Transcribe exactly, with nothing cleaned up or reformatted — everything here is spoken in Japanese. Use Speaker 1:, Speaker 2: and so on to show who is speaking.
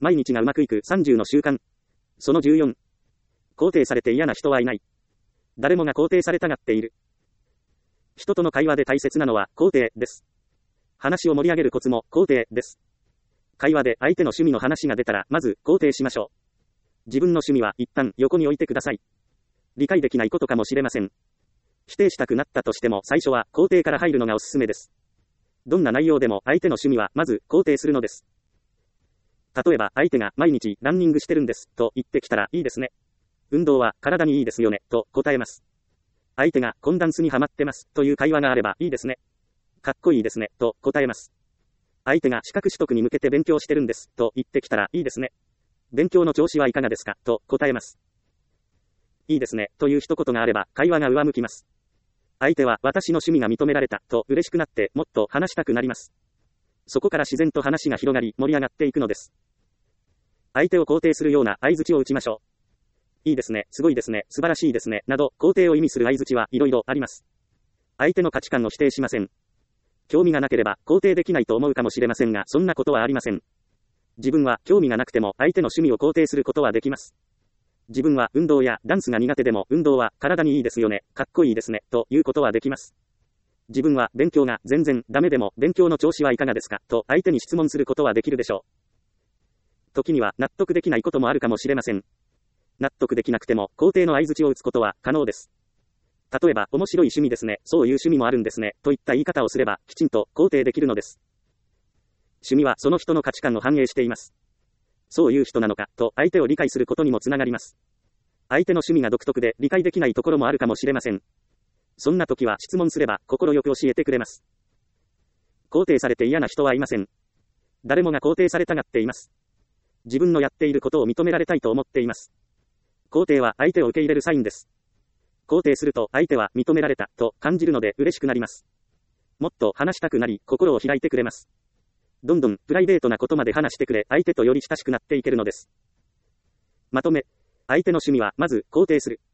Speaker 1: 毎日がうまくいくさんじゅうの習慣。そのじゅうよん。肯定されて嫌な人はいない。誰もが肯定されたがっている。人との会話で大切なのは肯定です。話を盛り上げるコツも肯定です。会話で相手の趣味の話が出たらまず肯定しましょう。自分の趣味は一旦横に置いてください。理解できないことかもしれません。否定したくなったとしても最初は肯定から入るのがおすすめです。どんな内容でも相手の趣味はまず肯定するのです。例えば相手が毎日ランニングしてるんですと言ってきたらいいですね。運動は体にいいですよねと答えます。相手がコンダンスにハマってますという会話があればいいですね。かっこいいですねと答えます。相手が資格取得に向けて勉強してるんですと言ってきたらいいですね。勉強の調子はいかがですかと答えます。いいですねという一言があれば会話が上向きます。相手は私の趣味が認められたと嬉しくなってもっと話したくなります。そこから自然と話が広がり盛り上がっていくのです。相手を肯定するような相槌を打ちましょう。いいですね、すごいですね、素晴らしいですね、など肯定を意味する相槌はいろいろあります。相手の価値観を否定しません。興味がなければ肯定できないと思うかもしれませんが、そんなことはありません。自分は興味がなくても相手の趣味を肯定することはできます。自分は運動やダンスが苦手でも運動は体にいいですよね、かっこいいですね、ということはできます。自分は勉強が全然ダメでも勉強の調子はいかがですかと相手に質問することはできるでしょう。時には納得できないこともあるかもしれません。納得できなくても肯定の相槌を打つことは可能です。例えば、面白い趣味ですね、そういう趣味もあるんですね、といった言い方をすれば、きちんと肯定できるのです。趣味はその人の価値観を反映しています。そういう人なのか、と相手を理解することにもつながります。相手の趣味が独特で理解できないところもあるかもしれません。そんな時は質問すれば、心よく教えてくれます。肯定されて嫌な人はいません。誰もが肯定されたがっています。自分のやっていることを認められたいと思っています。肯定は相手を受け入れるサインです。肯定すると相手は認められたと感じるので嬉しくなります。もっと話したくなり心を開いてくれます。どんどんプライベートなことまで話してくれ、相手とより親しくなっていけるのです。まとめ、相手の趣味はまず肯定する。